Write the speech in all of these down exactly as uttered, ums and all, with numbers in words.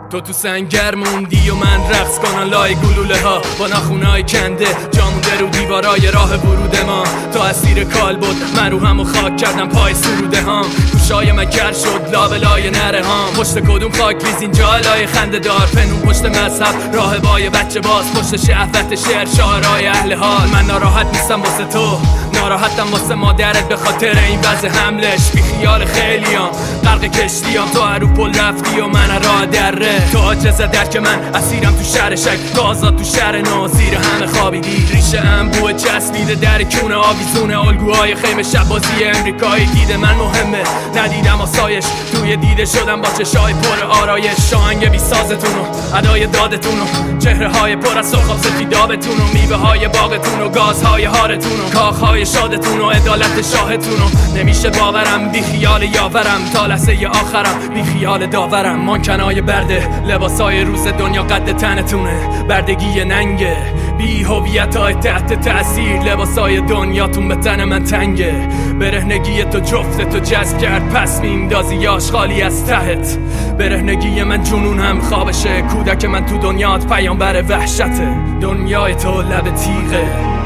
تو تو سنگر موندی و من رقص کنم لای گلوله ها با ناخونای کنده جامونده رو دیوارای راه ورود ما. تو اسیر کال بود من رو همو خاک کردم پای سروده هام. گوشای من کر شد لابلای نره هام. پشت کدوم خاک ریزین جالای خنده دار پنون پشت مذهب راهبای بچه باز پشت شهوت شعر شاعرای اهل حال. من ناراحت نیستم واسه تو ناراحتم واسه مادرت به خاطر این وضع حملش. بی خیال خیلیام غرق کشتیام تو هر رو پل رفتی و من راه دره. تو عاجز درک من اسیرم تو شهر شک تو آزاد تو شهر نو زیر همه خوابیدی. ریشه انبوه چسبیده در کونه آویزونه الگوهای خیمه شبازی امریکایی. دیده من مهمه ندیدم آسایش توی دیده شدم با چشای پر آرایش. شاهنگ بی سازتونو ادای دادتونو چهره های پر از سرخاب سفیدابتونو میوه های باغتونو گازهای هارتونو کاخهای شادتونو عدالت شاهتونو. نمیشه باورم بی خیال یاورم تا لحظه آخرم بی خیال داورم. مانکنای برده لباسای روز دنیا قد تنتونه بردگی ننگه بی هویتای تحت تأثیر لباسای دنیاتون به تن من تنگه. برهنگی تو جفت تو جذب کرد پس میندازی آشغالی از تحت. برهنگی من جنون هم خوابشه کودک من تو دنیات پیامبر وحشته. دنیای تو لب تیغه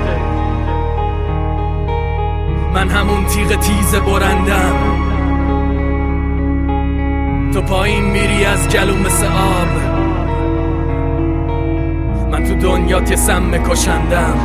من همون تیغ تیز برندم. تو پایین میری از گلوم مثل آب من تو دنیات یه سم کشندم.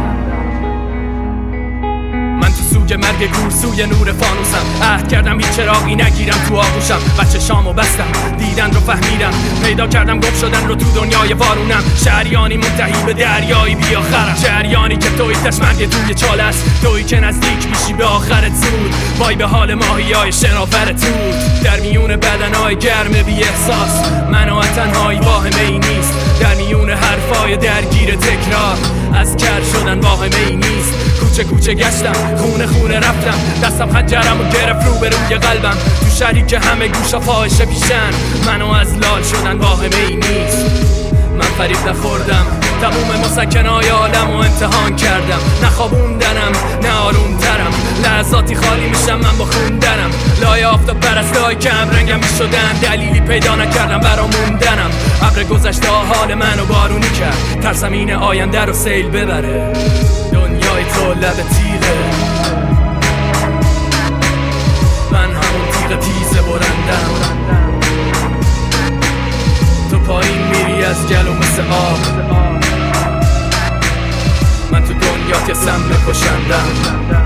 من تو سوگ مرگ کور سوی نور فانوسم عهد کردم هیچ چراغی نگیرم تو آغوشم. بچه شامو بستم دیدن رو فهمیدم پیدا کردم گم شدن رو تو دنیای وارونم. شهریانی منتهی به دریایی بی آخرم. شهریانی که توی تشمرگ توی چاله است توی که نزدیک میشی به آخرت زود. وای به حال ماهی های شناورت بود در میون بدنهای گرم بی احساس. من و تنهایی واهمه ای نیست در میون حرفای درگیر تکرار. از کر شدن واهمه ای نیست کوچه کوچه گشتم خونه خونه رفتم دستم خنجرم و گرفت رو به روی قلبم. تو شهری که همه گوشا فاحشه پیشن منو از لال شدن واهمه ای نیست. من فریب نخوردم تموم مسکنای عالم و امتحان کردم. نخوابوندنم نه آرومترم لحظاتی خالی میشم من با خوندنم. لای آفتاب پرستای کم رنگم میشدن دلیلی پیدا نکردم برا موندنم. ابر گذشته حال منو بارونی کرد ترسم این آینده رو سیل ببره. دنیای تو لب تیغه من همون تیغ تیز برندم. تو پایین میری از گلو مثل آب من تو دنیا که سم کشندم.